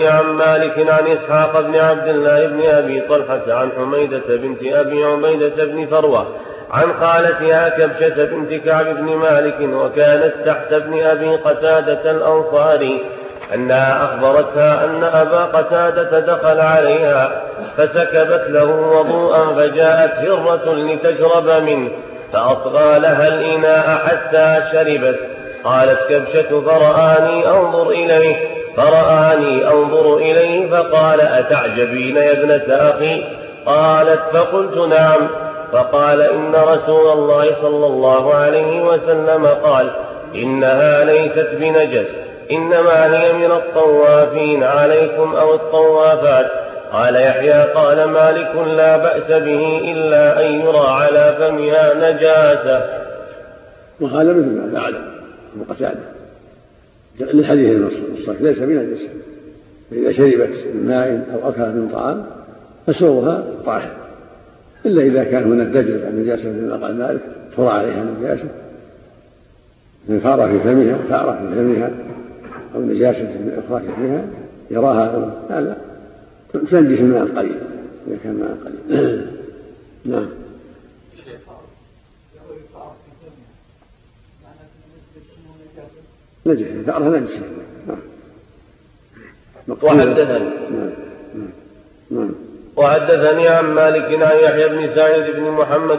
عن مالك عن إسحاق بن عبد الله بن أبي طلحة عن حميدة بنت أبي عبيدة بن فروة عن خالتها كبشة بنت كعب بن مالك وكانت تحت ابن أبي قتادة الأنصاري أنها أخبرتها أن أبا قتادة دخل عليها فسكبت له وضوءا فجاءت هرة لتشرب منه فأصغى لها الإناء حتى شربت. قالت كبشة فرآني أنظر إليه فقال أتعجبين يا ابنة أخي؟ قالت فقلت نعم. فقال إن رسول الله صلى الله عليه وسلم قال إنها ليست بنجس إنما هي من الطوافين عليكم أو الطوافات. قال يحيى قال مالك لا بأس به إلا أن يرى على فمها نجاسة. وقال مثل ما فعل أبو قتادة للحديث الصحيح ليس بنجس، فإذا شربت من ماء أو أكلت من طعام فسوغها طاهر، إلا إذا كان هناك دجل عن نجاسة مثل ما قال مالك ترى عليها نجاسة من فارة في فمها أو نجاسة أخرى في فمها يراها لا تنجس الماء القليل إذا كان ماء قليل. نعم. نجس فأرها نجس. وحدثني عن مالك عن يحيى بن سعيد بن محمد